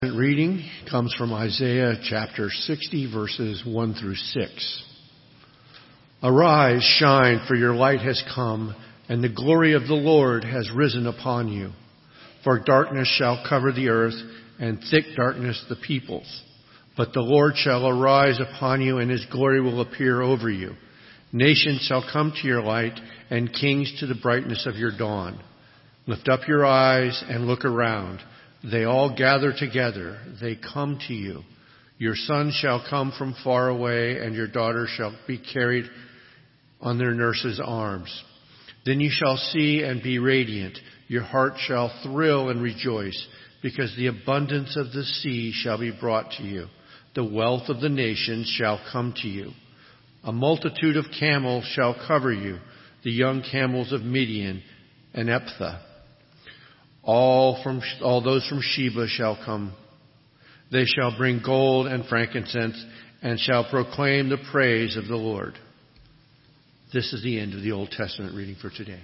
Reading comes from Isaiah chapter 60, verses 1 through 6. Arise, shine, for your light has come, and the glory of the Lord has risen upon you. For darkness shall cover the earth, and thick darkness the peoples. But the Lord shall arise upon you, and his glory will appear over you. Nations shall come to your light, and kings to the brightness of your dawn. Lift up your eyes and look around. They all gather together. They come to you. Your sons shall come from far away, and your daughters shall be carried on their nurses' arms. Then you shall see and be radiant. Your heart shall thrill and rejoice, because the abundance of the sea shall be brought to you. The wealth of the nations shall come to you. A multitude of camels shall cover you, the young camels of Midian and Ephah. All those from Sheba shall come. They shall bring gold and frankincense and shall proclaim the praise of the Lord. This is the end of the Old Testament reading for today.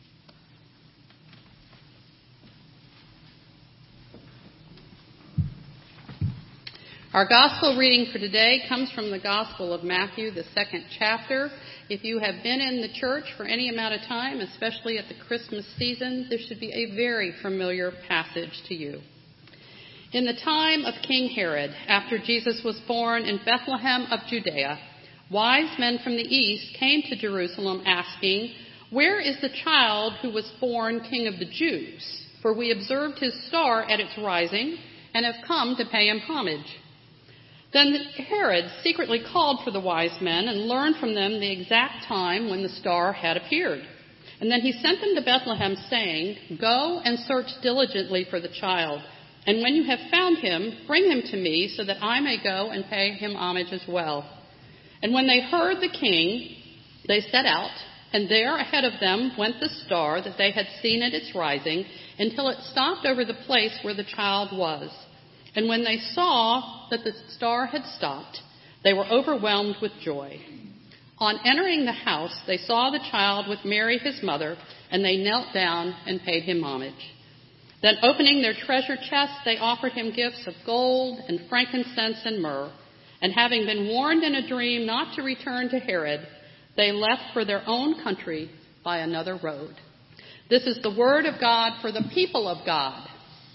Our gospel reading for today comes from the Gospel of Matthew, the 2nd chapter. If you have been in the church for any amount of time, especially at the Christmas season, this should be a very familiar passage to you. In the time of King Herod, after Jesus was born in Bethlehem of Judea, wise men from the east came to Jerusalem asking, "Where is the child who was born King of the Jews? For we observed his star at its rising and have come to pay him homage." Then Herod secretly called for the wise men and learned from them the exact time when the star had appeared. And then he sent them to Bethlehem, saying, "Go and search diligently for the child, and when you have found him, bring him to me so that I may go and pay him homage as well." And when they heard the king, they set out, and there ahead of them went the star that they had seen at its rising, until it stopped over the place where the child was. And when they saw that the star had stopped, they were overwhelmed with joy. On entering the house, they saw the child with Mary, his mother, and they knelt down and paid him homage. Then opening their treasure chests, they offered him gifts of gold and frankincense and myrrh. And having been warned in a dream not to return to Herod, they left for their own country by another road. This is the word of God for the people of God.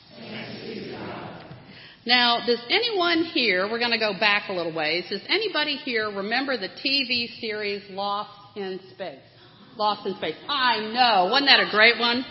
Now, does anyone here, we're going to go back a little ways, does anybody here remember the TV series Lost in Space? Lost in Space. I know. Wasn't that a great one?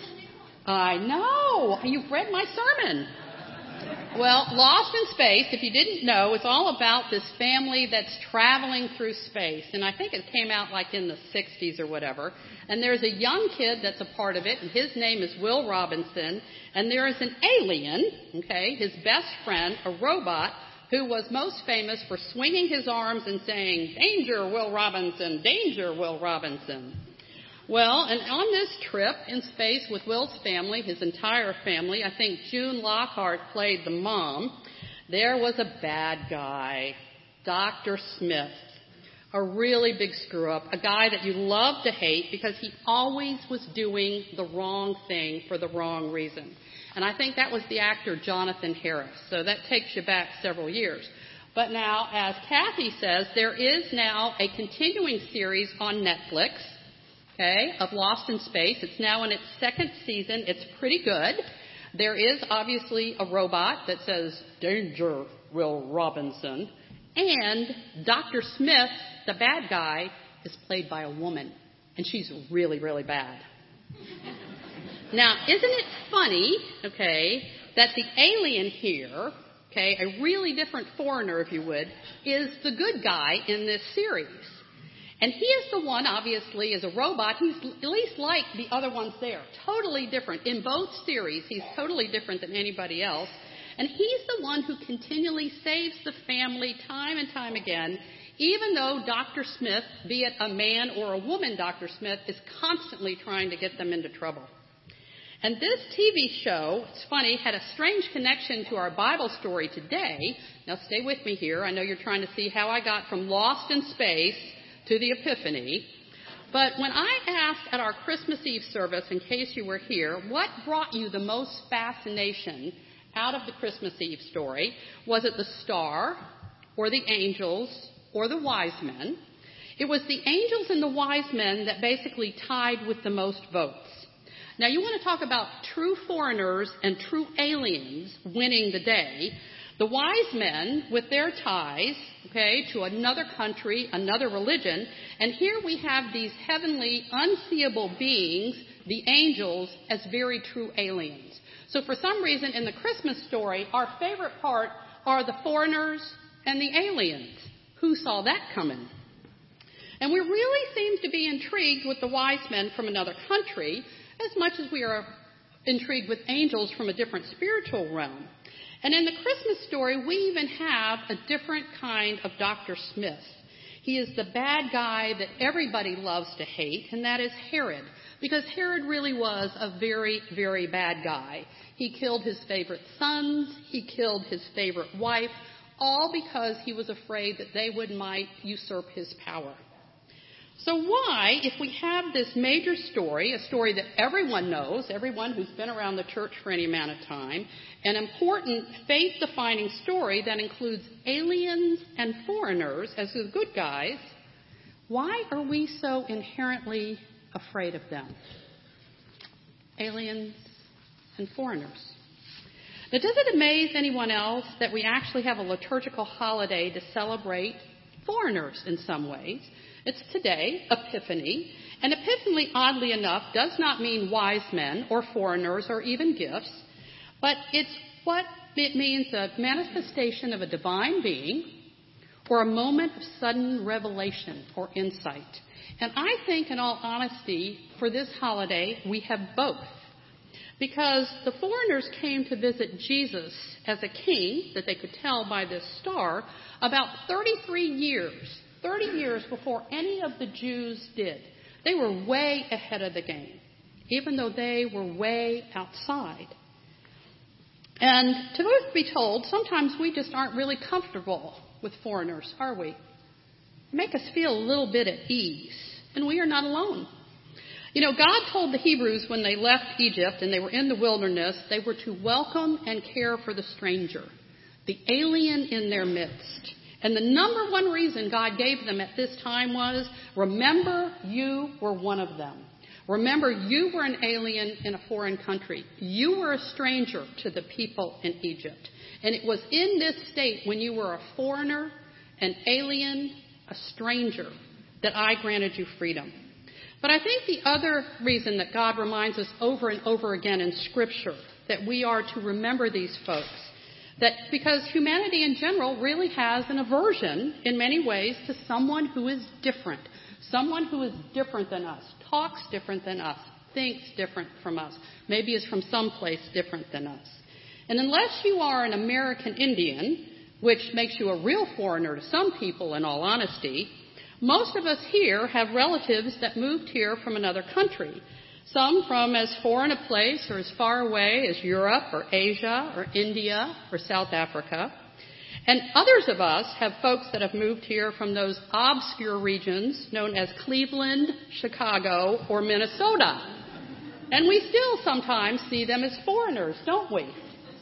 I know. You've read my sermon. Well, Lost in Space, if you didn't know, it's all about this family that's traveling through space. And I think it came out like in the 60s or whatever. And there's a young kid that's a part of it, and his name is Will Robinson. And there is an alien, his best friend, a robot, who was most famous for swinging his arms and saying, "Danger, Will Robinson, danger, Will Robinson." Well, and on this trip in space with Will's family, his entire family, I think June Lockhart played the mom, there was a bad guy, Dr. Smith, a really big screw-up, a guy that you love to hate because he always was doing the wrong thing for the wrong reason. And I think that was the actor Jonathan Harris, so that takes you back several years. But now, as Kathy says, there is now a continuing series on Netflix, of Lost in Space. It's now in its 2nd season. It's pretty good. There is obviously a robot that says, "Danger, Will Robinson." And Dr. Smith, the bad guy, is played by a woman. And she's really, really bad. Now, isn't it funny, that the alien here, a really different foreigner, if you would, is the good guy in this series. And he is the one, obviously, as a robot, he's at least like the other ones there. Totally different. In both series, he's totally different than anybody else. And he's the one who continually saves the family time and time again, even though Dr. Smith, be it a man or a woman Dr. Smith, is constantly trying to get them into trouble. And this TV show, it's funny, had a strange connection to our Bible story today. Now, stay with me here. I know you're trying to see how I got from Lost in Space to the Epiphany. But when I asked at our Christmas Eve service, in case you were here, what brought you the most fascination out of the Christmas Eve story. Was it the star or the angels or the wise men? It was the angels and the wise men that basically tied with the most votes. Now, you want to talk about true foreigners and true aliens winning the day. The wise men with their ties, to another country, another religion, and here we have these heavenly, unseeable beings, the angels, as very true aliens. So for some reason in the Christmas story, our favorite part are the foreigners and the aliens. Who saw that coming? And we really seem to be intrigued with the wise men from another country as much as we are intrigued with angels from a different spiritual realm. And in the Christmas story, we even have a different kind of Dr. Smith. He is the bad guy that everybody loves to hate, and that is Herod. Because Herod really was a very, very bad guy. He killed his favorite sons. He killed his favorite wife, all because he was afraid that they might usurp his power. So why, if we have this major story, a story that everyone knows, everyone who's been around the church for any amount of time, an important faith-defining story that includes aliens and foreigners as the good guys, why are we so inherently afraid of them? Aliens and foreigners. Now, does it amaze anyone else that we actually have a liturgical holiday to celebrate foreigners in some ways? It's today, Epiphany. And Epiphany, oddly enough, does not mean wise men or foreigners or even gifts, but it's what it means, a manifestation of a divine being or a moment of sudden revelation or insight. And I think, in all honesty, for this holiday, we have both. Because the foreigners came to visit Jesus as a king, that they could tell by this star, about 30 years before any of the Jews did. They were way ahead of the game, even though they were way outside. And to be told, sometimes we just aren't really comfortable with foreigners, are we? They make us feel a little bit at ease, and we are not alone. You know, God told the Hebrews when they left Egypt and they were in the wilderness, they were to welcome and care for the stranger, the alien in their midst. And the number one reason God gave them at this time was, remember, you were one of them. Remember, you were an alien in a foreign country. You were a stranger to the people in Egypt. And it was in this state, when you were a foreigner, an alien, a stranger, that I granted you freedom. But I think the other reason that God reminds us over and over again in Scripture that we are to remember these folks, that because humanity in general really has an aversion in many ways to someone who is different, someone who is different than us, talks different than us, thinks different from us, maybe is from someplace different than us. And unless you are an American Indian, which makes you a real foreigner to some people in all honesty, most of us here have relatives that moved here from another country. Some from as foreign a place or as far away as Europe or Asia or India or South Africa. And others of us have folks that have moved here from those obscure regions known as Cleveland, Chicago, or Minnesota. And we still sometimes see them as foreigners, don't we?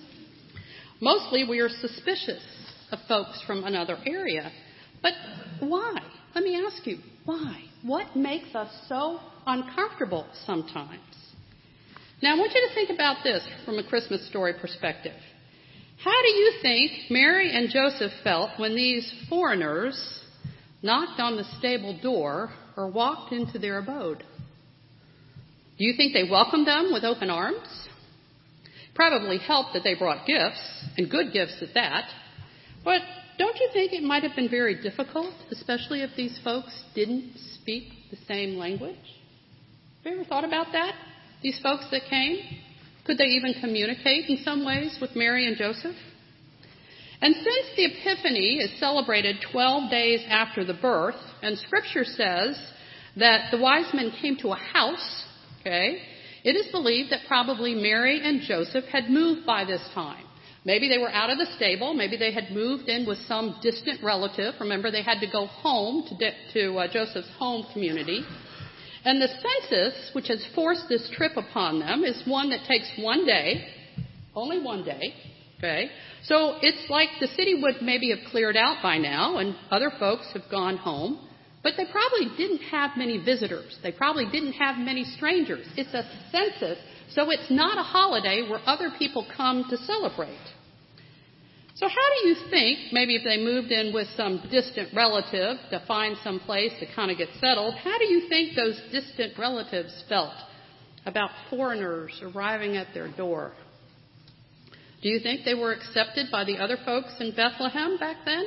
Mostly we are suspicious of folks from another area. But why? Let me ask you, why? What makes us so uncomfortable sometimes? Now, I want you to think about this from a Christmas story perspective. How do you think Mary and Joseph felt when these foreigners knocked on the stable door or walked into their abode? Do you think they welcomed them with open arms? Probably helped that they brought gifts, and good gifts at that. But don't you think it might have been very difficult, especially if these folks didn't speak the same language? Have you ever thought about that? These folks that came? Could they even communicate in some ways with Mary and Joseph? And since the Epiphany is celebrated 12 days after the birth, and Scripture says that the wise men came to a house, it is believed that probably Mary and Joseph had moved by this time. Maybe they were out of the stable. Maybe they had moved in with some distant relative. Remember, they had to go home to Joseph's home community. And the census, which has forced this trip upon them, is one that takes one day, only one day, Okay? So it's like the city would maybe have cleared out by now and other folks have gone home, but they probably didn't have many visitors. They probably didn't have many strangers. It's a census, so it's not a holiday where other people come to celebrate. So how do you think, maybe if they moved in with some distant relative to find some place to kind of get settled, how do you think those distant relatives felt about foreigners arriving at their door? Do you think they were accepted by the other folks in Bethlehem back then?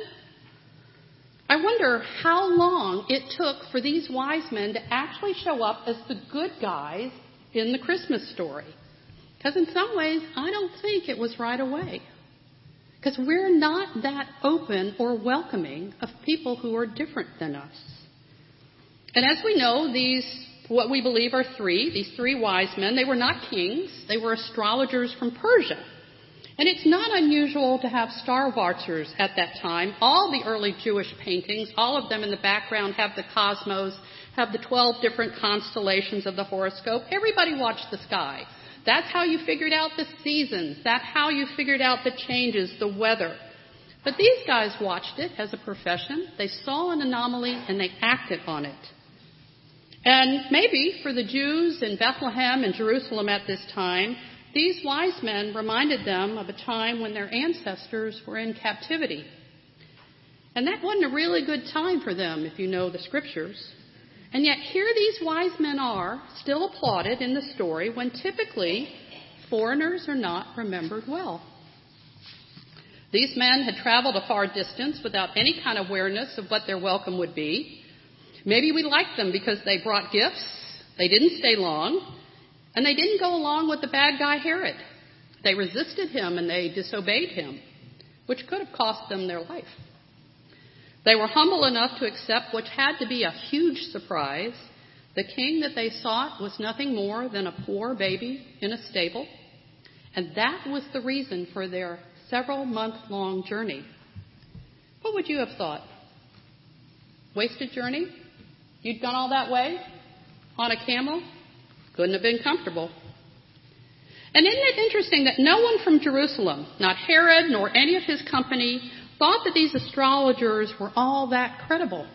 I wonder how long it took for these wise men to actually show up as the good guys in the Christmas story. Because in some ways, I don't think it was right away. Because we're not that open or welcoming of people who are different than us. And as we know, what we believe are these three wise men, they were not kings. They were astrologers from Persia. And it's not unusual to have star watchers at that time. All the early Jewish paintings, all of them in the background have the cosmos, have the 12 different constellations of the horoscope. Everybody watched the sky. That's how you figured out the seasons. That's how you figured out the changes, the weather. But these guys watched it as a profession. They saw an anomaly and they acted on it. And maybe for the Jews in Bethlehem and Jerusalem at this time, these wise men reminded them of a time when their ancestors were in captivity. And that wasn't a really good time for them, if you know the scriptures. And yet here these wise men are, still applauded in the story, when typically foreigners are not remembered well. These men had traveled a far distance without any kind of awareness of what their welcome would be. Maybe we liked them because they brought gifts, they didn't stay long, and they didn't go along with the bad guy Herod. They resisted him and they disobeyed him, which could have cost them their life. They were humble enough to accept what had to be a huge surprise. The king that they sought was nothing more than a poor baby in a stable. And that was the reason for their several-month-long journey. What would you have thought? Wasted journey? You'd gone all that way? On a camel? Couldn't have been comfortable. And isn't it interesting that no one from Jerusalem, not Herod nor any of his company, thought that these astrologers were all that credible?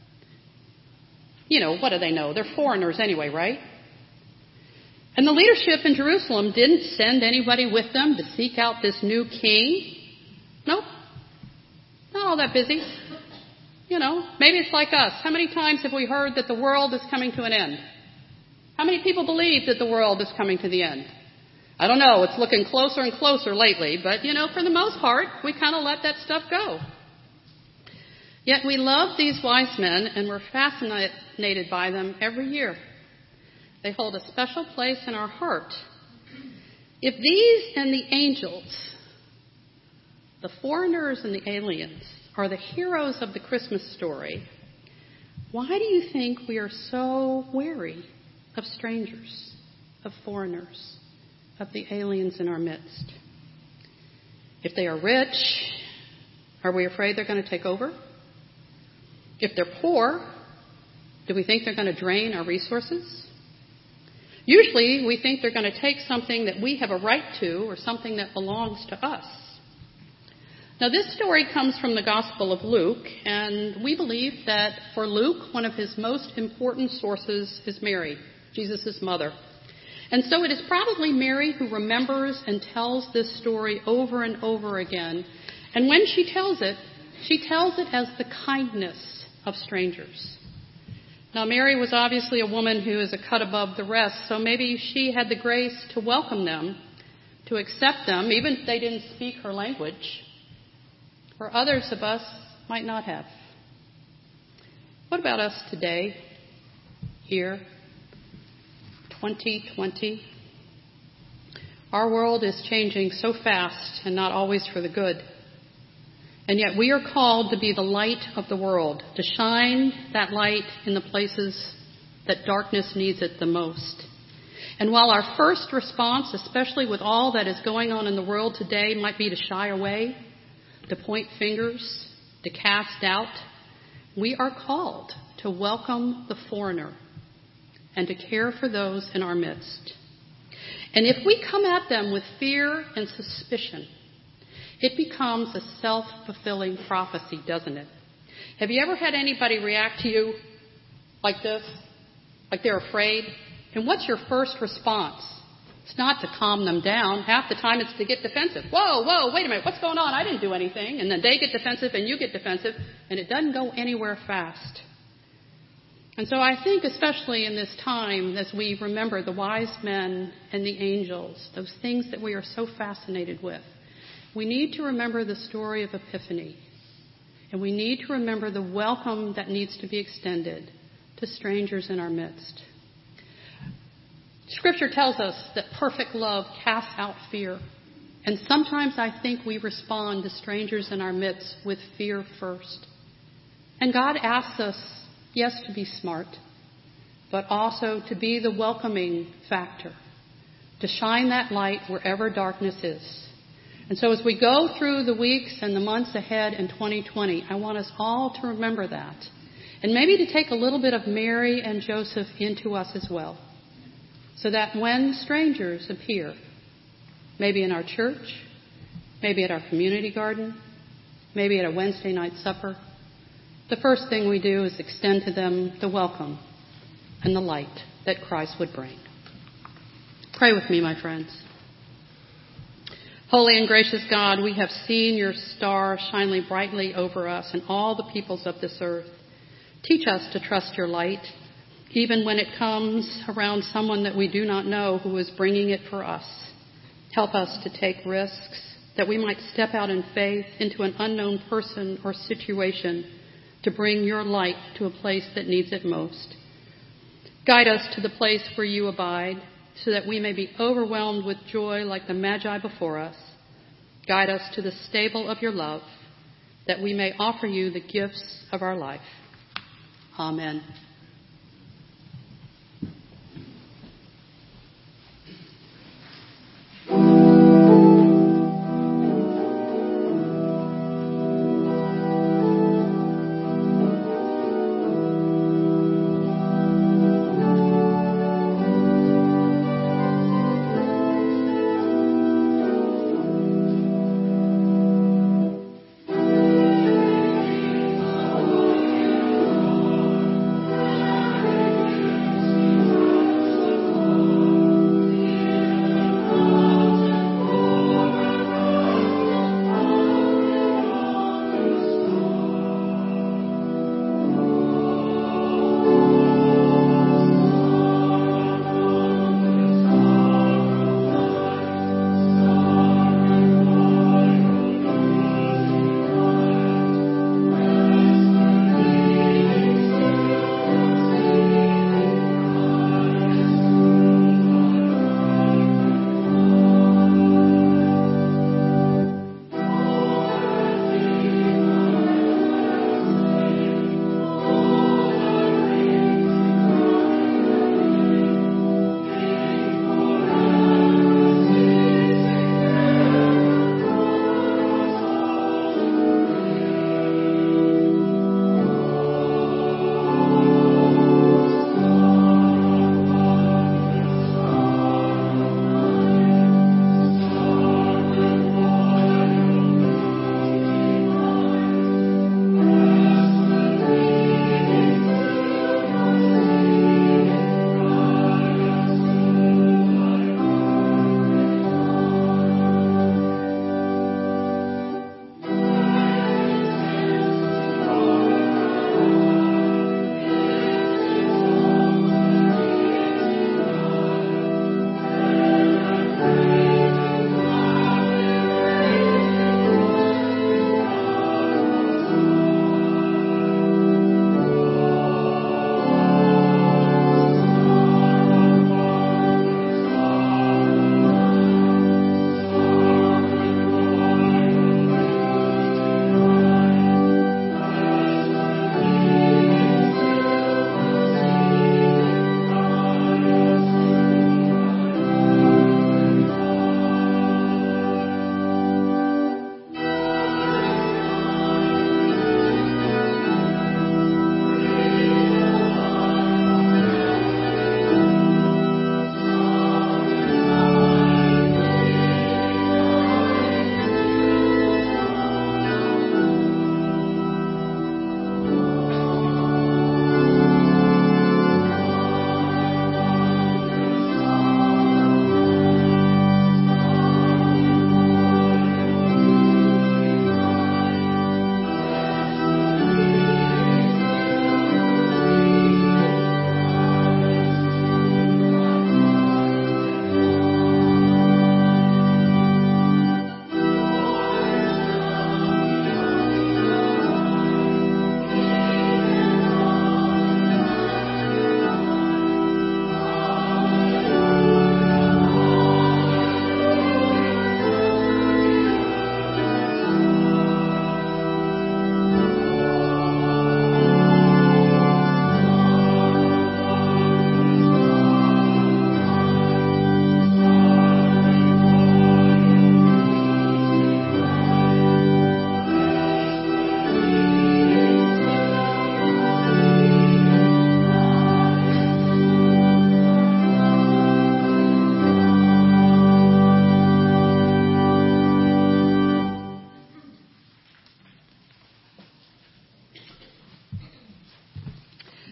You know, what do they know? They're foreigners anyway, right? And the leadership in Jerusalem didn't send anybody with them to seek out this new king. Nope. Not all that busy. You know, maybe it's like us. How many times have we heard that the world is coming to an end? How many people believe that the world is coming to the end? I don't know. It's looking closer and closer lately. But, you know, for the most part, we kind of let that stuff go. Yet we love these wise men and we're fascinated by them every year. They hold a special place in our heart. If these and the angels, the foreigners and the aliens, are the heroes of the Christmas story, why do you think we are so wary of strangers, of foreigners, of the aliens in our midst? If they are rich, are we afraid they're going to take over? If they're poor, do we think they're going to drain our resources? Usually we think they're going to take something that we have a right to or something that belongs to us. Now this story comes from the Gospel of Luke, and we believe that for Luke, one of his most important sources is Mary, Jesus' mother. And so it is probably Mary who remembers and tells this story over and over again. And when she tells it as the kindness of strangers. Now Mary was obviously a woman who is a cut above the rest, so maybe she had the grace to welcome them, to accept them, even if they didn't speak her language. Or others of us might not have. What about us today, here, 2020? Our world is changing so fast and not always for the good. And yet we are called to be the light of the world, to shine that light in the places that darkness needs it the most. And while our first response, especially with all that is going on in the world today, might be to shy away, to point fingers, to cast doubt, we are called to welcome the foreigner and to care for those in our midst. And if we come at them with fear and suspicion, it becomes a self-fulfilling prophecy, doesn't it? Have you ever had anybody react to you like this? Like they're afraid? And what's your first response? It's not to calm them down. Half the time it's to get defensive. Whoa, wait a minute, what's going on? I didn't do anything. And then they get defensive and you get defensive, and it doesn't go anywhere fast. And so I think especially in this time, as we remember the wise men and the angels, those things that we are so fascinated with, we need to remember the story of Epiphany. And we need to remember the welcome that needs to be extended to strangers in our midst. Scripture tells us that perfect love casts out fear. And sometimes I think we respond to strangers in our midst with fear first. And God asks us, yes, to be smart, but also to be the welcoming factor, to shine that light wherever darkness is. And so as we go through the weeks and the months ahead in 2020, I want us all to remember that. And maybe to take a little bit of Mary and Joseph into us as well. So that when strangers appear, maybe in our church, maybe at our community garden, maybe at a Wednesday night supper, the first thing we do is extend to them the welcome and the light that Christ would bring. Pray with me, my friends. Holy and gracious God, we have seen your star shine brightly over us and all the peoples of this earth. Teach us to trust your light, even when it comes around someone that we do not know who is bringing it for us. Help us to take risks, that we might step out in faith into an unknown person or situation to bring your light to a place that needs it most. Guide us to the place where you abide, so that we may be overwhelmed with joy like the Magi before us. Guide us to the stable of your love, that we may offer you the gifts of our life. Amen.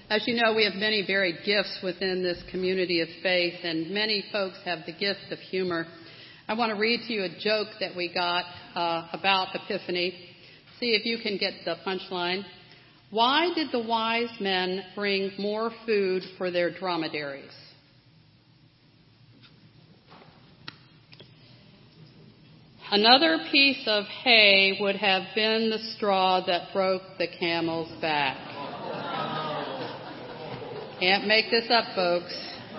As you know, we have many varied gifts within this community of faith, and many folks have the gift of humor. I want to read to you a joke that we got about Epiphany. See if you can get the punchline. Why did the wise men bring more food for their dromedaries? Another piece of hay would have been the straw that broke the camel's back. Can't make this up, folks.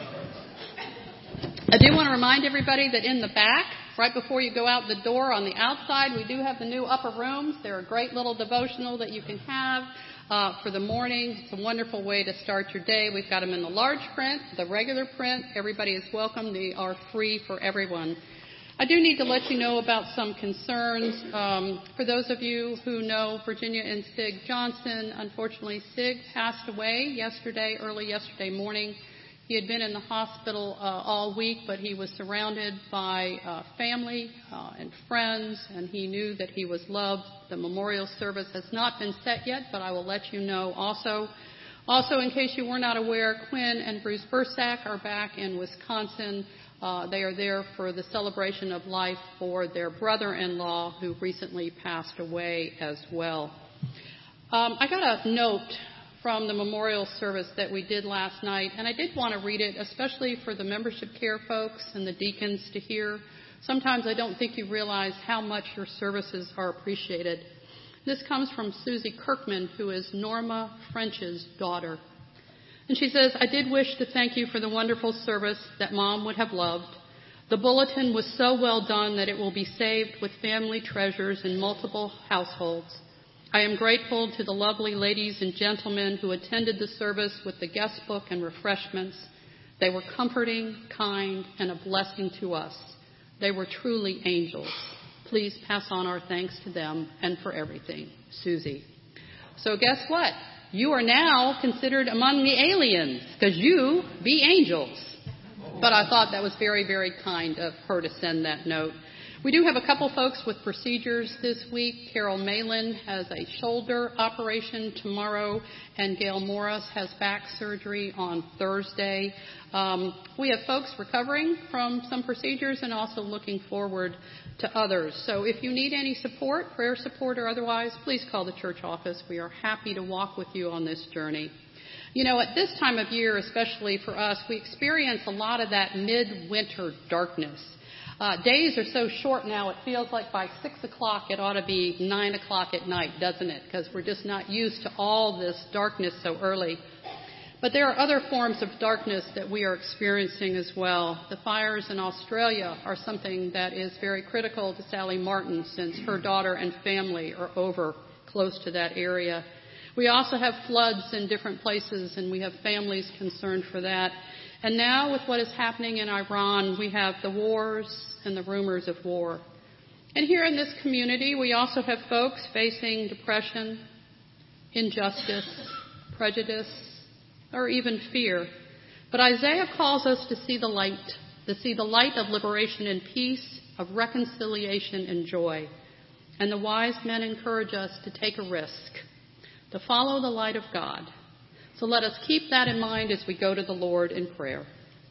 I do want to remind everybody that in the back, right before you go out the door on the outside, we do have the new upper rooms. They're a great little devotional that you can have for the morning. It's a wonderful way to start your day. We've got them in the large print, the regular print. Everybody is welcome. They are free for everyone. I do need to let you know about some concerns. For those of you who know Virginia and Sig Johnson, unfortunately, Sig passed away early yesterday morning. He had been in the hospital all week, but he was surrounded by family and friends, and he knew that he was loved. The memorial service has not been set yet, but I will let you know also. Also, in case you were not aware, Quinn and Bruce Bursack are back in Wisconsin. They are there for the celebration of life for their brother-in-law who recently passed away as well. I got a note from the memorial service that we did last night, and I did want to read it, especially for the membership care folks and the deacons to hear. Sometimes I don't think you realize how much your services are appreciated. This comes from Susie Kirkman, who is Norma French's daughter. And she says, I did wish to thank you for the wonderful service that Mom would have loved. The bulletin was so well done that it will be saved with family treasures in multiple households. I am grateful to the lovely ladies and gentlemen who attended the service with the guest book and refreshments. They were comforting, kind, and a blessing to us. They were truly angels. Please pass on our thanks to them and for everything. Susie. So guess what? You are now considered among the aliens because you be angels. But I thought that was very, very kind of her to send that note. We do have a couple folks with procedures this week. Carol Malin has a shoulder operation tomorrow, and Gail Morris has back surgery on Thursday. We have folks recovering from some procedures and also looking forward to others. So if you need any support, prayer support or otherwise, please call the church office. We are happy to walk with you on this journey. You know, at this time of year, especially for us, we experience a lot of that midwinter darkness. Days are so short now, it feels like by 6 o'clock it ought to be 9 o'clock at night, doesn't it? Because we're just not used to all this darkness so early. But there are other forms of darkness that we are experiencing as well. The fires in Australia are something that is very critical to Sally Martin since her daughter and family are over close to that area. We also have floods in different places, and we have families concerned for that. And now with what is happening in Iran, we have the wars and the rumors of war. And here in this community, we also have folks facing depression, injustice, prejudice, or even fear. But Isaiah calls us to see the light of liberation and peace, of reconciliation and joy. And the wise men encourage us to take a risk, to follow the light of God. So let us keep that in mind as we go to the Lord in prayer.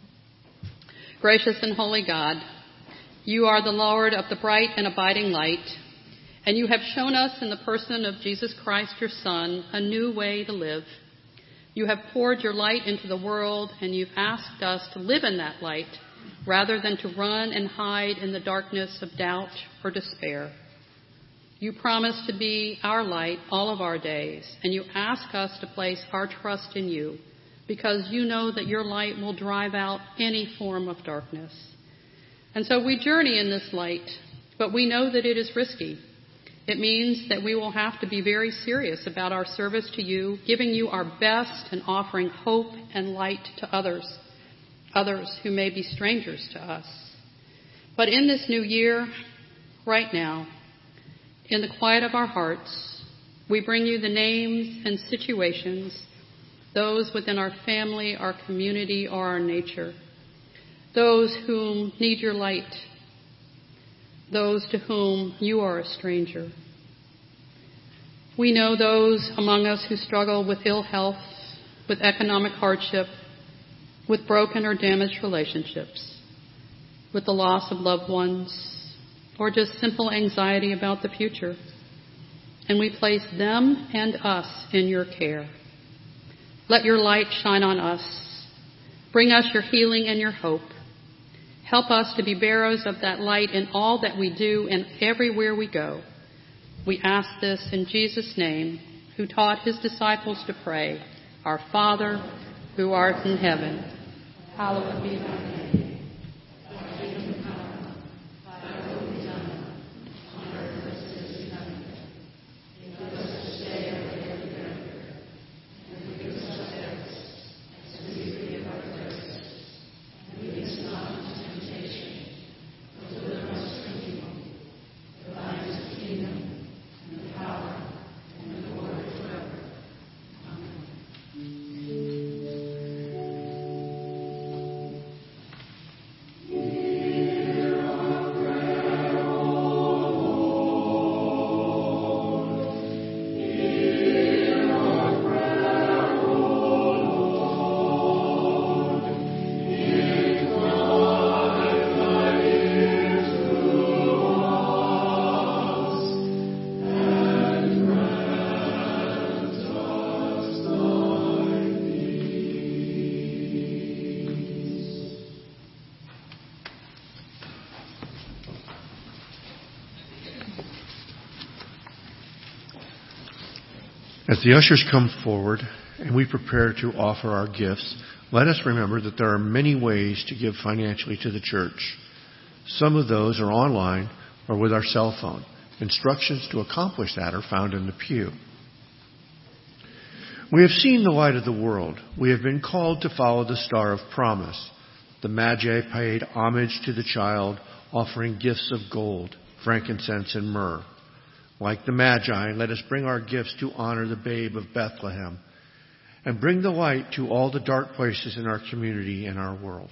Gracious and holy God, you are the Lord of the bright and abiding light, and you have shown us in the person of Jesus Christ, your Son, a new way to live. You have poured your light into the world, and you've asked us to live in that light rather than to run and hide in the darkness of doubt or despair. You promise to be our light all of our days, and you ask us to place our trust in you because you know that your light will drive out any form of darkness. And so we journey in this light, but we know that it is risky. It means that we will have to be very serious about our service to you, giving you our best and offering hope and light to others who may be strangers to us. But in this new year, right now, in the quiet of our hearts, we bring you the names and situations, those within our family, our community, or our nature, those whom need your light, those to whom you are a stranger. We know those among us who struggle with ill health, with economic hardship, with broken or damaged relationships, with the loss of loved ones, or just simple anxiety about the future. And we place them and us in your care. Let your light shine on us. Bring us your healing and your hope. Help us to be bearers of that light in all that we do and everywhere we go. We ask this in Jesus' name, who taught his disciples to pray, Our Father, who art in heaven, hallowed be thy name. Thy kingdom come, thy will be done, on earth as it is in heaven. Give us this day our daily bread, and forgive us our debts, as we forgive our debtors. And lead us not into temptation, but deliver us from evil. For thine is the kingdom, and the power, and the glory forever. Amen. As the ushers come forward and we prepare to offer our gifts, let us remember that there are many ways to give financially to the church. Some of those are online or with our cell phone. Instructions to accomplish that are found in the pew. We have seen the light of the world. We have been called to follow the star of promise. The Magi paid homage to the child, offering gifts of gold, frankincense, and myrrh. Like the Magi, let us bring our gifts to honor the babe of Bethlehem and bring the light to all the dark places in our community and our world.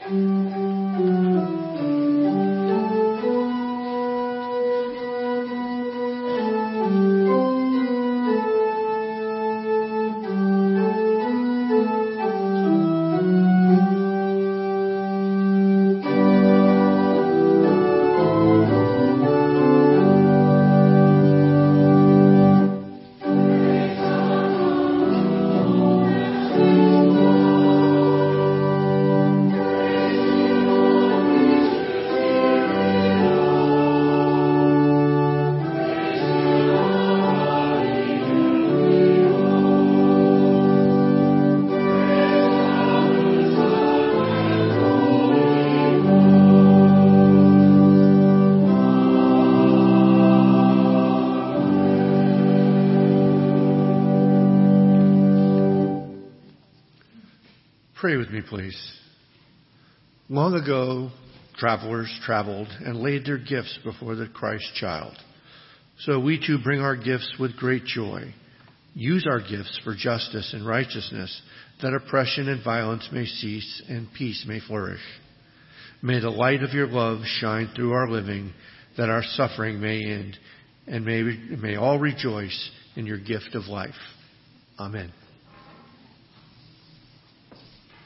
Pray with me, please. Long ago, travelers traveled and laid their gifts before the Christ child. So we too bring our gifts with great joy. Use our gifts for justice and righteousness, that oppression and violence may cease and peace may flourish. May the light of your love shine through our living, that our suffering may end, and may all rejoice in your gift of life. Amen.